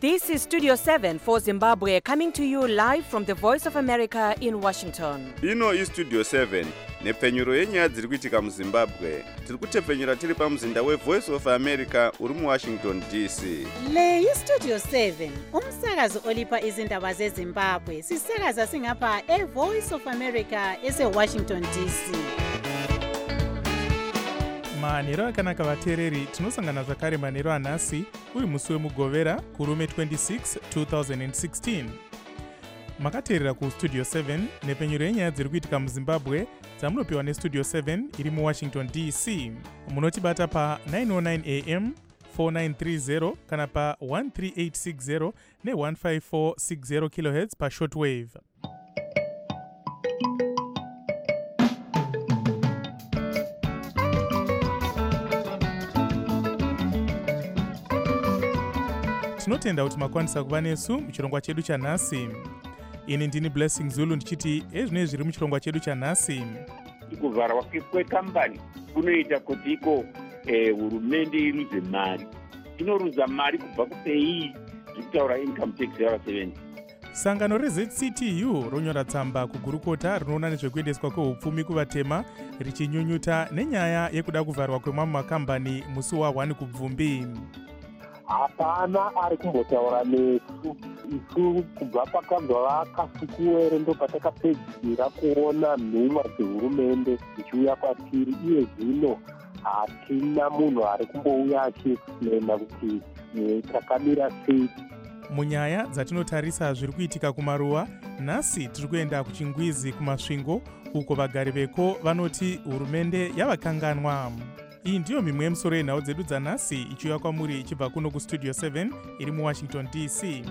This is Studio 7 for Zimbabwe, coming to you live from the Voice of America in Washington. Ino iStudio 7 nepfenyuro yenyaya dziri kuitika muZimbabwe. Tiri kutepfenyura tiri pamuzinda weVoice of America uri muWashington DC. Le iStudio 7 umsakazo olipa izindaba zeZimbabwe. Sisakaza singapha eVoice of America eseWashington DC. Manhero akanaka vateereri, tinosangana zvakare manhero anhasi uyu musi wemugovera kurume 26 2016. Makateerera kuStudio 7 nepfenyuro yenyaya dziri kuitika muZimbabwe dzamunopiwa neStudio 7 iri muWashington DC. Munotibata pa 909 AM 4930 kana pa 13860 ne15460 kHz pa shortwave. Tinotenda kuti makwanisa kuva nesu muchirongwa chedu chanhasi. Ini ndini Blessing Zulu ndichiti ezvinenge zviri muchirongwa chedu chanhasi. Kuvharwa kwekambani kunoita kuti iko hurumende iruze mari. Inoruza mari kubva kupei zvekutaura income tax yavasevenzi. Sangano reZCTU ronyora tsamba kugurukota rinoona nezvekuendeswa kwehupfumi kuvatema richinyunyuta nenyaya yekuda kuvharwa kwemamwe makambani musi wa1 kubvumbi. Hapana ari kumbotaura nesu isu kubva pakabva vakasukuwere ndo patakapedzisira kuona nhumwa dzehurumende dzichiuya kwatiri. Iye zvino hatina munhu ari kumbouya achiexplaina kuti takamira sei. Munyaya dzatinotarisa zviri kuitika kumaruwa, nhasi tiri kuenda kuchingwizi kumasvingo uko vagari veko vanoti hurumende yavakanganwa. Iyi ndiyo mimwe yemisoro yenhau dzedu dzanhasi ichiuya kwamuri ichibva kuno kuStudio 7 iri muWashington DC.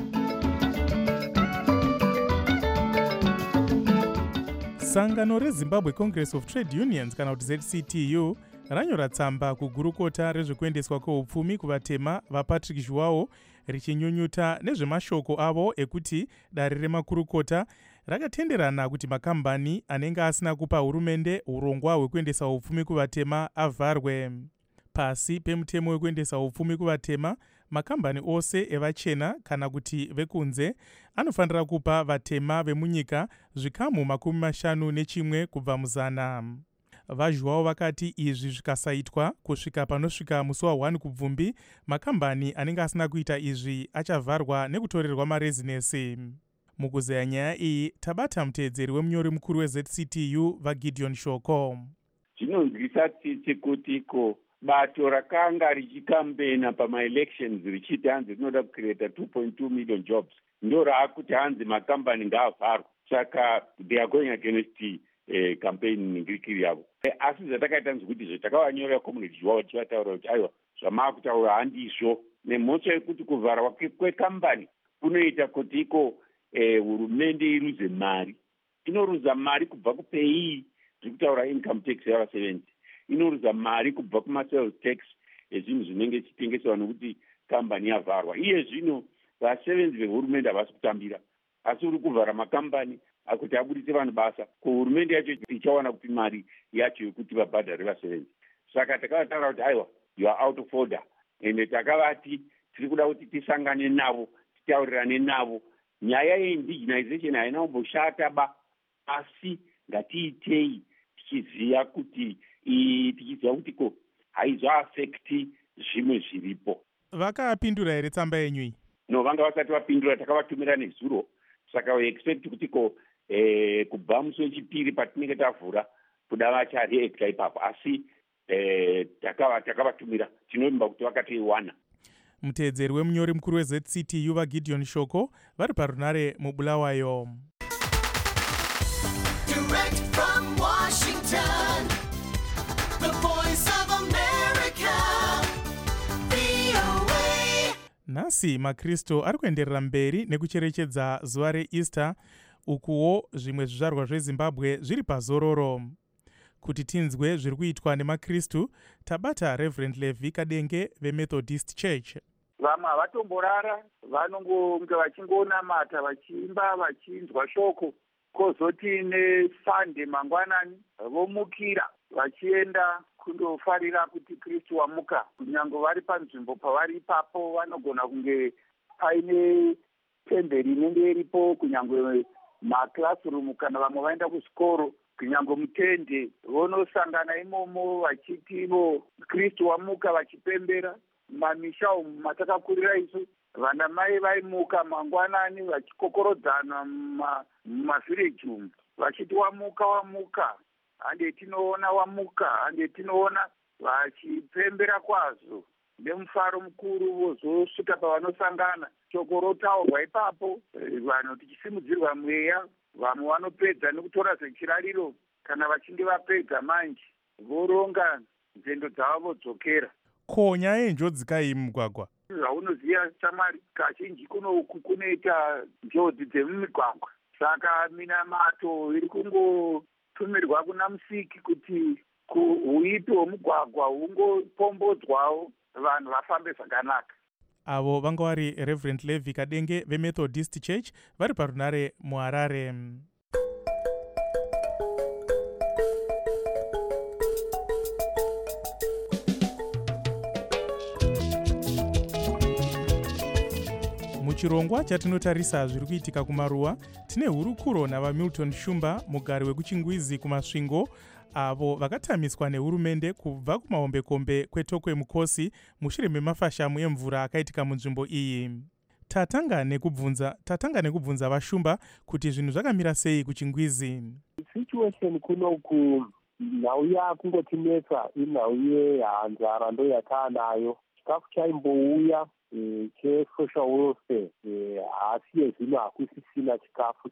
Sangano reZimbabwe Congress of Trade Unions kana kuti ZCTU ranyora tsamba kugurukota rezvekuendeswa kwehupfumi kuvatema vaPatrick Zhuwao richinyunyuta nezvemashoko avo ekuti dare remakurukota rakatenderana kuti makambani anenge asina kupa hurumende urongwa hwekuendesa hupfumi kuvatema avharwe. Pasi pemutemo wekuendesa hupfumi kuvatema, makambani ose evachena kana kuti vekunze anofanira kupa vatema vemunyika zvikamu 51 kubva muzana. VaZhuwao vakati izvi zvikasaitwa kusvika panosvika musi wa1 kubvumbi, makambani anenge asina kuita izvi achavharwa nekutorerwa marezinesi. Mukuzeya nyaya iyi tabata muteedzeri wemunyori mukuru weZCTU vaGideon Shoko. Zvinonzwisa tsitsi kuti bato rakanga richikambena pamaelections richiti hanzi rinoda kucreata 2.2 million jobs ndo raakuti hanzi makambani ngaavharwa. Saka they are going against campaign ngirikiri yavo. Asi zvatakaita nzikuti takavanyorera community Zhuwao tichivataura kuti aiwa zvamaakutaura handizvo, nemhosva yekuti kuvharwa kwekambani kunoita kuti hurumende iruze mari. Inoruza mari kubva kupei zvekutaura income tax yavasevenzi. Inoruza mari kubva kumasales tax ezvinhu zvinenge zvichitengeswa nokuti kambani yavharwa. Iye zvino vasevenzi vehurumende havasi kutambira, asi uri kuvhara makambani akuti abudise vanhu basa. Kuhurumende yacho ichawana kupi mari yacho yokuti vabhadhare vasevenzi. Saka takavataura kuti aiwa you are out of order, ende takavati tiri kuda kuti tisangane navo, titaurirane navo. Nyaya yeindigenization haina kumboshata ba, asi ngatiitei tichiziva kuti haizoafekti zvimwe zviripo. Vakapindura here tsamba yenyu iyi? No, vanga vasati vapindura, takavatumira nezuro. Saka we expect kuti kubva musi wechipiri patinenge tavhura kuda vachareacta ipapo, asi takavatumira, tinovimba kuti vakatoiwana. Muteedzeri wemunyori mukuru weZCTU vaGideon Shoko vari parunare muBulawayo. Direct from Washington, the Voice of America, VOA. Nhasi maKristu ari kuenderera mberi nekucherechedza zuva reEaster, ukuwo zvimwe zvizvarwa zveZimbabwe zviri pazororo. Kuti tinzwe zviri kuitwa nemaKristu, tabata Reverend Levi Kadenge veMethodist Church. Vamwe havatomborara, vanonge vachingonamata, vachiimba, vachinzwa shoko. Kozoti neSunday mangwanani vomukira vachienda kundofarira kuti Kristu wamuka. Kunyange vari panzvimbo pavari ipapo vanogona kunge paine pemberi inenge iripo, kunyangwe maclassroom kana vamwe vaenda kuchikoro, kunyangwe mutende vonosangana imomo vachitivo Kristu wamuka vachipembera. Mamisha umu matakakurira isu, vana mai vaimuka mangwanani vachikokorodzana mumavhireji umu vachiti wamuka wamuka, hande tinoona wamuka, hande tinoona vachipembera kwazvo nemufaro mukuru. Vozosvika pavanosangana, shoko rotaurwa ipapo, vanhu tichisimudzirwa mweya. Vamwe vanopedza nekutora zvechirariro, kana vachinge vapedza manje voronga nzendo dzavo vodzokera. Ko nyaya yenjodzi kai mumugwagwa? Zvaunoziva Shamwari, kazhinji kunoku kunoita njodzi dzemumigwagwa. Saka minamato iri kungotumirwa kuna Musiki kuti huipi hwemugwagwa hungopombodzwawo, vanhu vafambe zvakanaka. Avo vanga vari Reverend Levi Kadenge veMethodist Church vari parunare muHarare. Muchirongwa chatinotarisa zviri kuitika kumaruwa, tine hurukuro navaMilton Shumba, mugari wekuchingwizi kumasvingo, avo vakatamiswa nehurumende kubva kumahombekombe kwetokwe mukosi mushure memafashamu emvura akaitika munzvimbo iyi. Tatanga nekubvunza vaShumba kuti zvinhu zvakamira sei kuchingwizi. Situation kunoku nhau yakungotinetsa inhau yehanzara ndo yataanayo. Chikafu chaimbouya chesocial welfare, asi yezvino hakusisina chikafu,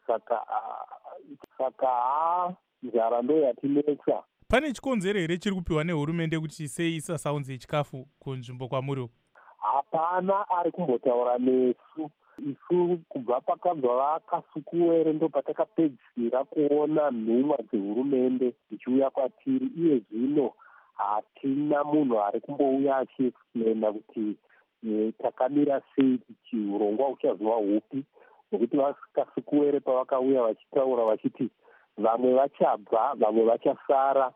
saka nzara ndo yatinetsa. Pane chikonzero here chiri kupiwa nehurumende kuti sei isasaunze chikafu kunzvimbo kwamuri? Hapana ari kumbotaura nesu. Isu kubva pakabva vakasukuwere ndo patakapedzisira kuona nhumwa dzehurumende dzichiuya kwatiri. Iye zvino hatina munhu ari kumbouya achiexplaina kuti takamira sei, kuti urongwa uchazova hupi, nokuti vakasukuwere pavakauya vachitaura vachiti vamwe vachabva vamwe vachasara,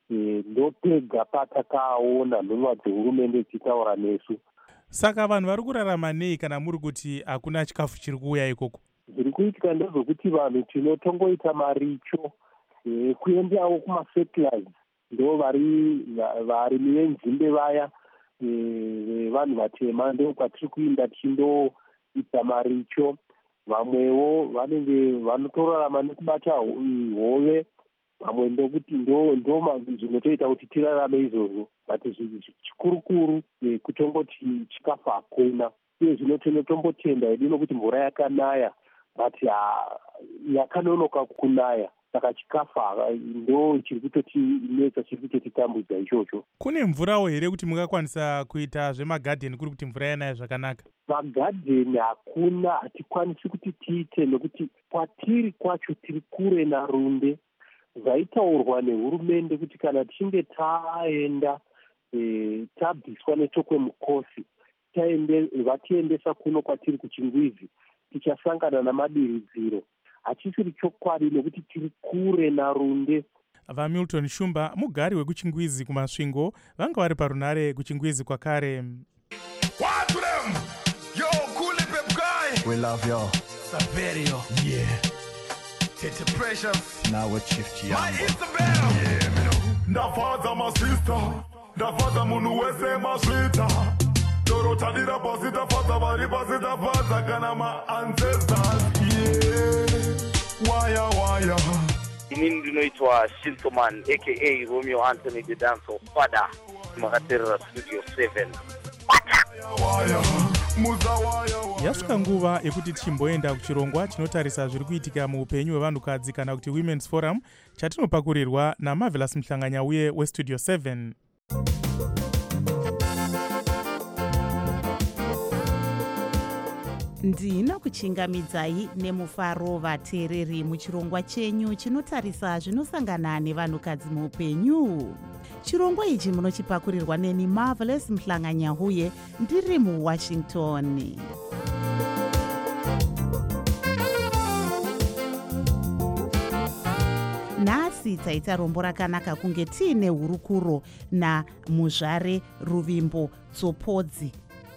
ndopega patakaona nhumwa dzehurumende dzichitaura nesu. Saka vanhu vari kurarama nei kana muri kuti hakuna chikafu chiri kuuya ikoko? Zviri kuitika ndezvokuti vanhu tinotongoita maricho kuendawo kumafertilizer, ndo varimi venzimbe vaya vanhu vatema, ndo kwatiri kuinda tichindoita maricho. Vamwewo vanenge vanotorarama nekubata hove, vamwe ndokuti ndo zvinotoita kuti tirarame izvozvo. But chikurukuru kutongoti chikafu hakuna. Uye zvino tinotombotenda hedu nokuti mvura yakanaya, but yakanonoka kunaya, saka chikafu ndo chiri kutotinetsa, chiri kutotitambudza ichocho. Kune mvurawo here kuti mungakwanisa kuita zvemagadheni kuri kuti mvura yanaya zvakanaka? Magadheni hakuna, hatikwanisi kuti tiite nokuti kwatiri kwacho tiri kure naRunde. Zvaitaurwa nehurumende kuti kana tichinge taenda tabviswa netokwe mukosi vatiendesa kuno kwatiri kuchingwizi, tichasangana namadiridziro. Hachisiri chokwadi nokuti tiri kure naRunde. VaMilton Shumba, mugari wekuchingwizi kumasvingo, vanga vari parunare kuchingwizi kwakare. What to them? Yo, cool pep guy. We love you. Saverio. Yeah. Tete Precious. Now with Chief Chiambo. My Isabel. Yeah, me know. Ndafaza my sister. Ndafaza munu wese maswita. Dorota dira pasita faza bari pasita faza kana my ancestors. Yeah. Waya. Inini ndinoitwa Shintoman aka Romeo Anthony the Dancer Father. Makaterera Studio 7. Yasvika nguva yekuti tichimboenda kuchirongwa chinotarisa zviri kuitika muupenyu hwevanhukadzi kana kuti Women's Forum, chatinopakurirwa naMarvelous Mhlanganyauye weStudio 7. Ndinokuchingamidzai nemufaro vateereri muchirongwa chenyu chinotarisa zvinosangana nevanhukadzi muupenyu. Chirongwa ichi munochipakurirwa neni Marvelous Mhlanganyauye ndiri muWashington. Nhasi taita rombo rakanaka kunge tiine hurukuro naMuzvare Ruvimbo Tsopodzi.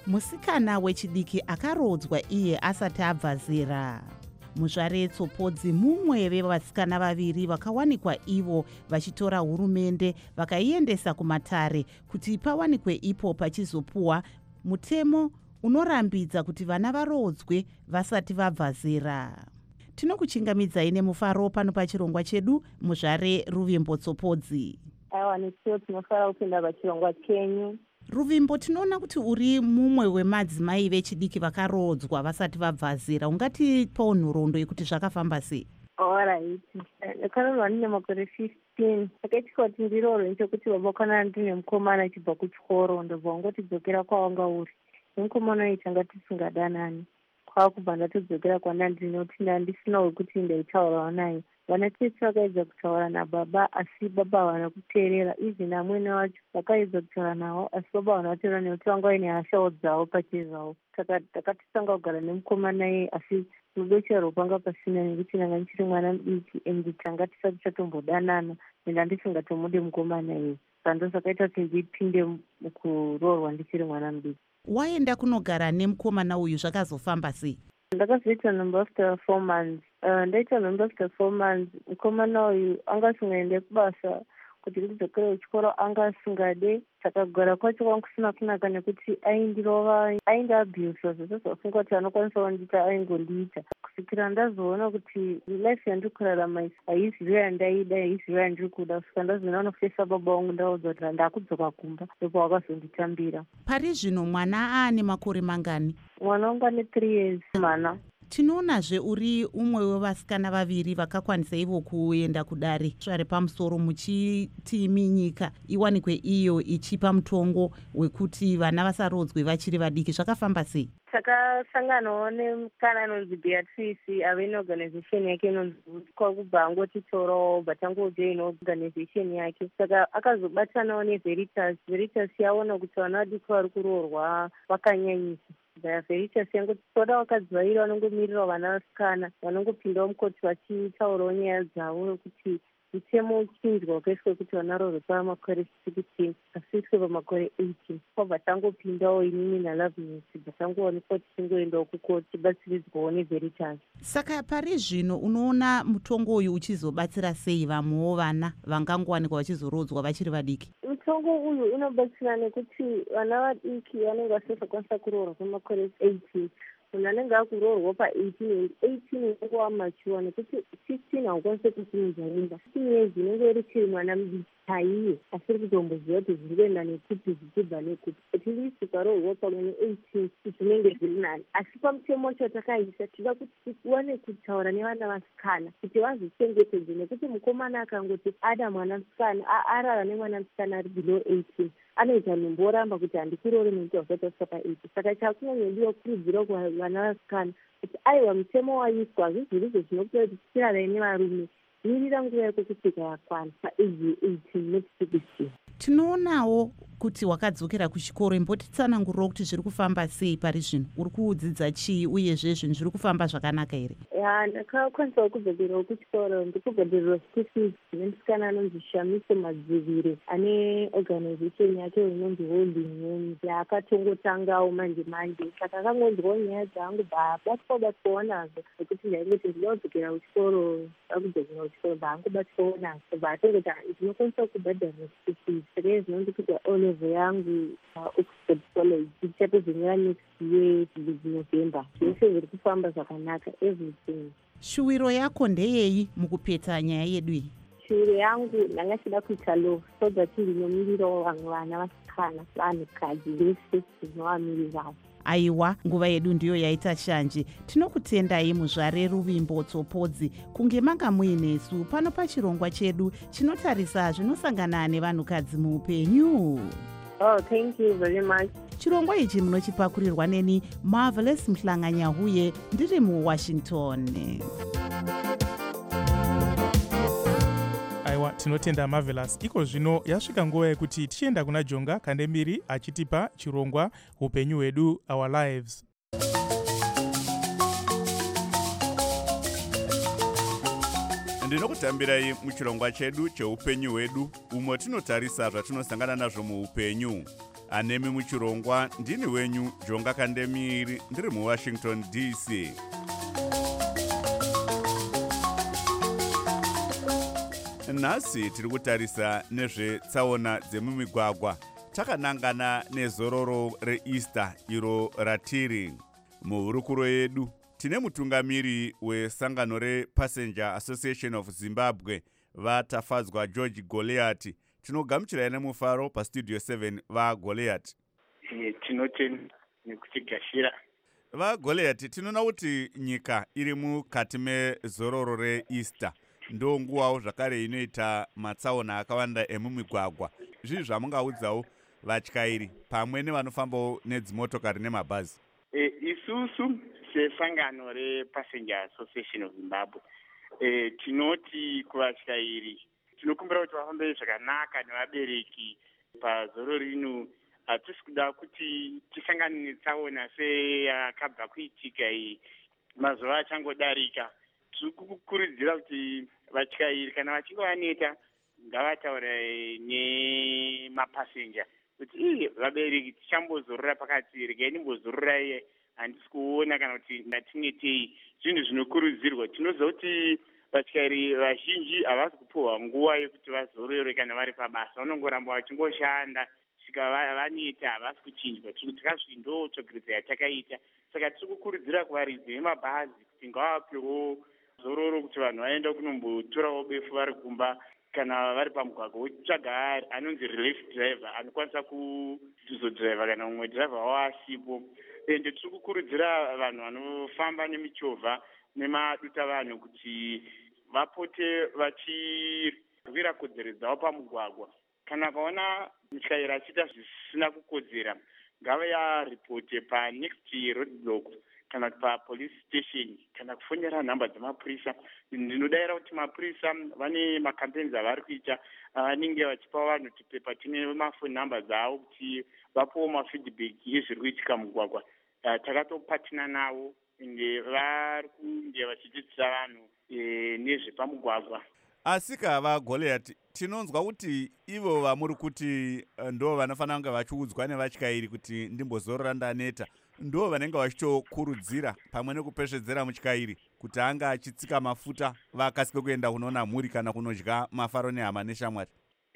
musikana wechidiki akarodzwa iye asati abva zera. Muzvare Tsopodzi mumwe vevasikana vaviri vakawanikwa ivo vachitora hurumende vakaiendesa kumatare kuti pawanikwe ipo pachizopuwa mutemo unorambidza kuti vana varodzwe vasati vabva zera. Tinokuchingamidzai nemufaro pano pachirongwa chedu Muzvare Ruvimbo Tsopodzi. Aiwa, nesiwo tinofara kupinda pachirongwa chenyu. Ruvimbo, tinoona kuti uri mumwe wemadzimai vechidiki vakarodzwa vasati vabva zera. Ungatipawo nhoroondo yekuti zvakafamba sei? Alright. Ndakarodzwa ndine makore 15. Takaitika kuti ndiroorwe nechekuti baba kana ndine mukomana achibva kuchikoro ndobva wangotidzokera kwawanga uri. Mukomana uyu tanga tisingadanani. Kwakubva ndatodzokera kwandandiri nekuti ndandisina wekuti ndaitaurawo naye. Vana tese vakaedza kutaura nababa asi baba havana kuteerera. Izvi amwene wacho vakaedza kutaura navo asi baba havana kuteerera nekuti vanga vaine hashawo dzavo pachezvavo. Saka takatotanga kugara nemukomana iye asi rudo charo panga pasina nekuti ndanga ndichiri mwana mudiki ende tanga tisati chatombodanana ende handisingatomude mukomana iye. Saka ndosakaita kuti ndipinde mukuroorwa ndichiri mwana mudiki. Waenda kunogara nemukomana uyu zvakazofamba sei? Ndakazoita number after 4 months. Ndaita number after 4 months. Mukomana uyu anga asingaende kubasa kuti ndidzokere kuchikoro anga asingade. Takagara kwacho kwangu kusina kunaka nekuti aindirova, aindiabhusa zvose zvafunga kuti anokwanisa kundiita aingondiita. Kusvikira ndazoona kuti life yandiri kurarama haisi yandaida, haisi yandiri kuda. Saka ndazoona anofesa baba vangu ndaudza kuti ndakudzoka kumba ndipo wakazonditambira. Pari zvino mwana aane makore mangani? Mwana wangu ane 3 years mana. Tinoonazve uri umwe wevasikana vaviri vakakwanisa ivo kuenda kudare zvare pamusoro muchiti nyika iwanikwe iyo ichipa mutongo wekuti vana vasarodzwe vachiri vadiki. Zvakafamba sei? Takasanganawo nemukana anonzi Beatrice ave neorganization yake inonzi kwakubva angotitorawo bva tangojoina organization yake. Saka akazobatanawo neVeritas. Veritas yaona kuti vana vadiki vari kuroorwa vakanyanyisa. Veritas yangotoda vakadzi vairi vanongomirira vana vasikana vanongopindawo mukoti vachitaurawo nyaya dzavo nokuti mutemo uchinjwa wakaiswa kuti vana roorwe pamakore 16 asiiswe pamakore 18. Kwabva tangopindawo inini naLoveness bva tangoonekwa tichingoendawo kukoti tibatsiridzwawo neVeritas. Saka pari zvino unoona mutongo uyu uchizobatsira sei vamwewo vana vangangowanikwa vachizorodzwa vachiri vadiki? Mutongo uyu unobatsira nekuti vana vadiki vanenge vasingakwanisa kuroorwa pamakore 18. Munhu anenge akuroorwa pa18 inenge machuwa nekuti 15 haukwanisi kusimudza mimba. 15 years inenge iri chiri mwana mudiki chaiye asiri kutomboziva kuti zviri kuenda nekuti zvichibva nekuti. Atili tikaroorwa pamwe ne18 zvinenge zviri nani. Asi pamutemo wacho takaisa tida kuti tiwane kutaura nevana vasikana kuti vazvichengetedze nekuti mukomana akangoti ada mwana musikana arara nemwana musikana ari below 18 anoita nomboramba kuti handikuroore nekuti wasati wasvika pa18. Saka chakunonyodiwa kukurudzira kuvana vasikana kuti aiwa mutemo waiswa hazvizvirizvo zvinokuita kuti tichirarayi nevarume. Mirira nguva yako kusvika yakwana paage 18 not 16. Tinoonawo kuti wakadzokera kuchikoro. Imbotitsanangurirawo kuti zviri kufamba sei pari zvino? Uri kudzidza chii uyezve zvinhu zviri kufamba zvakanaka here? Ndakakwanisawo kubhadharirawo kuchikoro. Ndikubhadharirwa school fees nemusikana anonzi Shamiso Madzivire ane organization yake inonzi Holding Hands yaakatongotangawo manje. Saka akangonzwawo nyaya dzangu babatwawo nazo nekuti ndaingoti ndida kudzokera kuchikoro akudzokera kuchikoro baangobatwawo nazo baatongoti ndinokwanisa kubhadharira school fees. Saka zvinonzi kuti olevel yangu Oxford College ichatozonyora next year November. Zvese zviri kufamba zvakanaka everything. Shuwiro yako ndeyei mukupedza nyaya yedu iyi? Shuwiro yangu ndanga chida kuita law so that ndinomirirawo vamwe vana vasikana vanhukadzi vese zvinovamirirawo. Aiwa, nguva yedu ndiyo yaita shanje. Tinokutendai Muzvare Ruvimbo Tsopodzi kunge manga muinesu pano pachirongwa chedu chinotarisa zvinosangana nevanhukadzi muupenyu. Oh, thank you very much. Chirongwa ichi munochipakurirwa neni Marvelous Mhlanganyahuye ndiri muWashington. Aiwa, tinotenda Marvelous. Iko zvino yasvika nguva yekuti tichienda kuna Jonga Kandemiri achitipa chirongwa upenyu hwedu, Our Lives. ndinokutambirai muchirongwa chedu cheupenyu hwedu umwe tinotarisa zvatinosangana nazvo muupenyu. Anemi muchirongwa ndini wenyu Jonga Kandemiri ndiri muWashington DC. Nhasi tiri kutarisa nezvetsaona dzemumigwagwa. Takanangana nezororo reEaster iro ratiri. Muhurukuro yedu tine mutungamiri wesangano rePassenger Association of Zimbabwe vatafadzwa George Goliath. Tinogamuchirai nemufaro pastudio 7 vaGoliath. Tinotenda nekutigashira. VaGoliath, tinoona kuti nyika iri mukati mezororo reEaster. Ndo nguvawo zvakare inoita matsaona akawanda emumigwagwa. Zvinhu zvamungaudzawo vatyairi pamwe nevanofambawo nedzimotokari nemabhazi? Isusu sesangano rePassenger Association of Zimbabwe tinoti kuvatyairi tinokumbira kuti vafambe zvakanaka nevabereki pazoro rino. Hatisi kuda kuti tisangane netsaona seyakabva kuitika iyi mazuva achangodarika. Tiri kukurudzira kuti vatyairi kana vachinge vaneta ngavataure nemapasenja kuti vabereki tichambozorora pakati, regai ndimbozororai, handisi kuona kana kuti ndatinetei. Zvinhu zvinokurudzirwa. Tinoziva kuti vatyairi vazhinji havasi kupiwa nguva yekuti vazorore kana vari pabasa. Vanongoramba vachingoshanda svika vaneta, havasi kuchinjwa. Tikazvindo tsvagiridzo yatakaita. Saka tiri kukurudzira kuvaridzi vemabhazi kuti ngavapewo zororo kuti vanhu vaenda kunombotorawo befu vari kumba kana vari pamugwagwa, wotsvaga anonzi relief driver anokwanisa kuzodhiraivha kana mumwe dhiraivha wavo asipo. Ende tiri kukurudzira vanhu vanofamba nemichovha nemaduta vanhu kuti vapote vachirwira kodzero dzavo pamugwagwa. Kana vaona mutyairi achiita zvisina kukodzera ngavaripote panext roadblock kana papolice station kana kufonera nhamba dzemapurisa. Ndinodayira kuti mapurisa vane makampeni avari kuita vanenge vachipa vanhu tipepa tine mafoni nhamba dzavo kuti vapowo mafeedback ezviri kuitika mugwagwa. Takatopatina navo ende vari kunge vachidzidzisa vanhu nezvepamugwagwa. Asika vaGoliath, tinonzwa kuti ivo vamuri kuti ndo vanofanira kunge vachiudzwa nevatyairi kuti ndimbozorora ndaneta, ndo vanenge vachitokurudzira pamwe nekupesvedzera mutyairi kuti anga achitsika mafuta vakasike kuenda kunoona mhuri kana kunodya mafaro nehama neshamwari.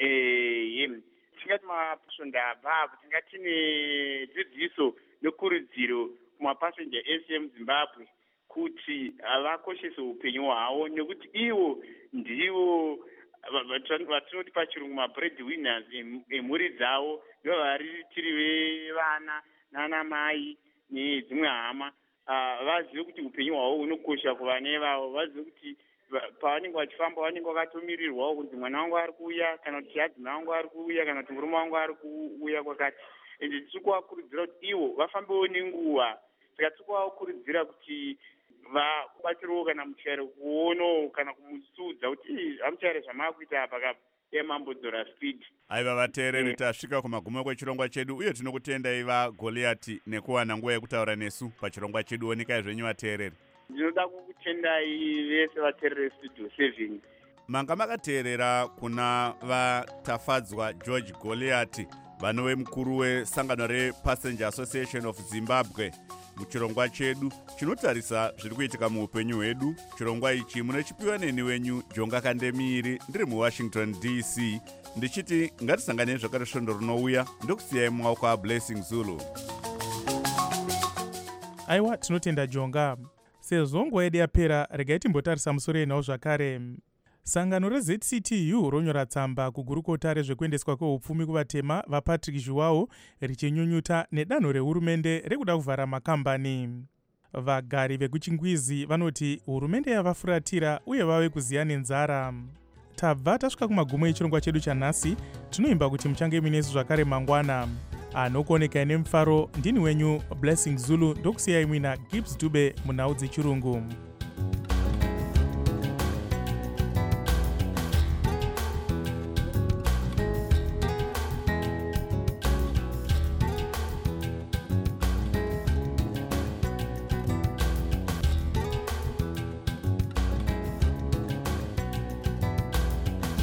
Tingati mapasonda apapo tingati nedzidziso nekurudziro kumapassenger ese emuZimbabwe kuti vakoshese upenyu hwavo, nekuti ivo ndivo vatinoti pachirungu mabreadwinners emhuri dzavo, ndivo variritiri vevana nanamai nedzimwe hama. Vazive kuti upenyu hwavo hunokosha kuvana vavo. Vazive kuti pavanenge vachifamba vanenge vakatomirirwawo kuti mwana wangu ari kuuya, kana kuti hadzimai wangu ari kuuya, kana kuti murume wangu ari kuuya kwakati. Ende tiri kuvakurudzira kuti ivo vafambewo nenguva. Saka tiri kuvakurudzira kuti vabatirewo kana mutyairi kuonawo kana kumusudza kuti hamutyairi zvamaakuita apa emambodzora speed. Aiva vateereri, tasvika kumagumo kwechirongwa chedu uye tinokutendai vaGoliath nekuwana nguva yekutaura nesu pachirongwa chedu. Onikai zvenyu vateereri. Ndinoda kukutendai vese vateereri studio 7. Manga makateerera kuna vatafadzwa George Goliath, vanove mukuru wesangano rePassenger Association of Zimbabwe. Muchirongwa chedu chinotarisa zviri kuitika muupenyu hwedu. Chirongwa ichi munochipiwa neni wenyu Jonga Kandemiri ndiri muWashington DC, ndichiti ngatisangane zvakare svondo rinouya ndokusiyai mumaoko aBlessing Zulu. Aiwa, tinotenda Jonga. Sezvo nguva yedu yapera, regai timbotarisa musoro yenhau zvakare. Sangano reZCTU ronyora tsamba kugurukota rezvekuendeswa kweupfumi kuvatema vaPatrick Zhuwao richinyunyuta nedanho rehurumende rekuda kuvhara makambani. Vagari vekuchingwizi vanoti hurumende yavafuratira uye vave kuziya nenzara. Tabva tasvika kumagumo echirongwa chedu chanhasi. Tinoimba kuti muchange muinesu zvakare mangwana. Anokuonekai nemufaro ndini wenyu Blessing Zulu, ndokusiyai muina Gibbs Dube munhau dzechirungu.